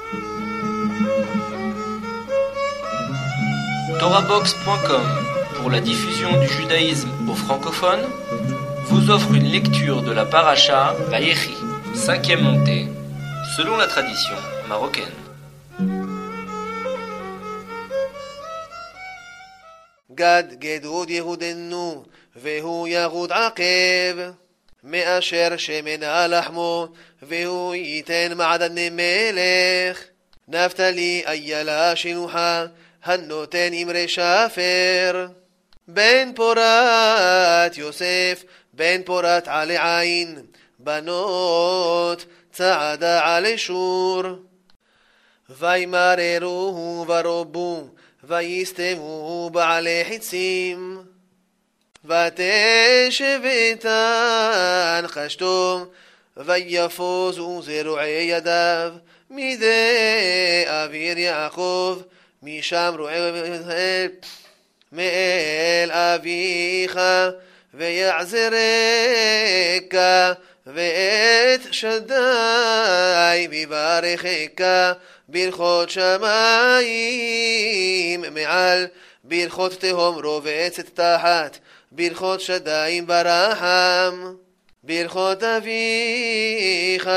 Torabox.com, pour la diffusion du judaïsme aux francophones, vous offre une lecture de la paracha Vayechi, 5e montée, selon la tradition marocaine. גד גדוד יהודנו והוא ירוד עקב מאשר שמן הלחמו והוא ייתן מעדן מלך נפתלי איילה שנוחה הנותן אמרי שפר בן פורת יוסף בן פורת עלי עין בנות צעדה עלי שור וימררו ורבו ויסתמו בעלי חיצים ותשב איתן חשתו ויפוזו זרועי ידיו מידי אוויר יעקב משם רועי מאל אביך ויעזרק ואת שדי מברכך ברכות שמיים מעל ברכות תהום רובצת תחת ברכות שדיים ברחם ברכות אביך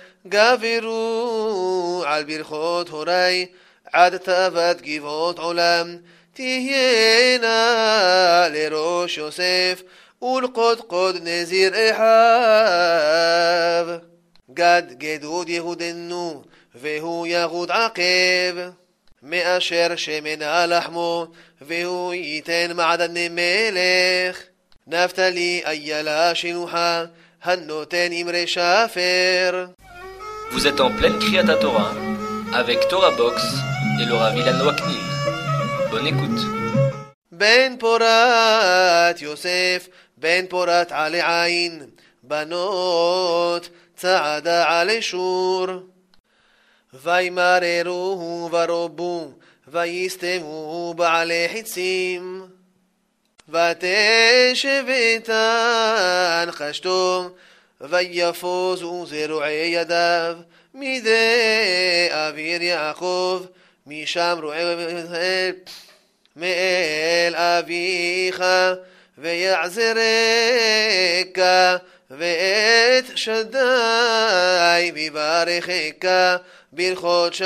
גברו על ברכות הורי עד תאוות גבעות עולם תהיינה לראש יוסף ולקודקוד נזיר אחיו גד גדוד יהודנו והוא ירוד עקב מאשר שמן הלחמו והוא ייתן מעדן מלך נפתלי איילה שנוחה הנותן אמרי שפר. Vous êtes en pleine Kriyat Torah avec Torah Box et le Rav Ilan Waknin. Bonne écoute. בן פורת יוסף בן פורת עלי עין בנות צעדה עלי שור וימררו ורבו ויסתמו בעלי חיצים ותשב איתן חשתו ויפוזו זרועי ידיו מידי אוויר יעקב משם רועי מאל אביך ויעזרק ואת שדי מברכך ברכות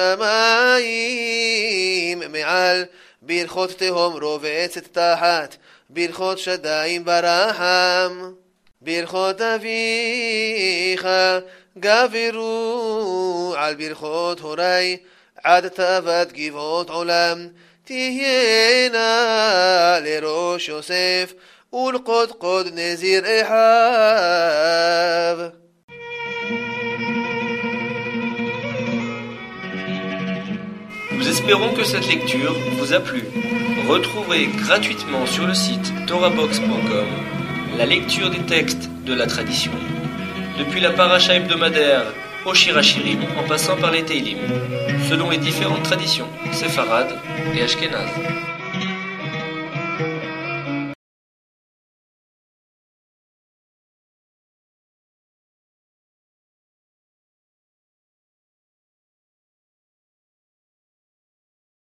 שמיים מעל ברכות תהום רובצת תחת ברכות שדיים ברחם ברכות אביך גברו על ברכות הורי עד תאוות גבעות עולם תהיינה לראש יוסף ולקודקוד נזיר אחיו. Nous espérons que cette lecture vous a plu. Retrouvez gratuitement sur le site torabox.com la lecture des textes de la tradition, depuis la paracha hebdomadaire au Shirachirim en passant par les Teilim, selon les différentes traditions séfarades et ashkénazes.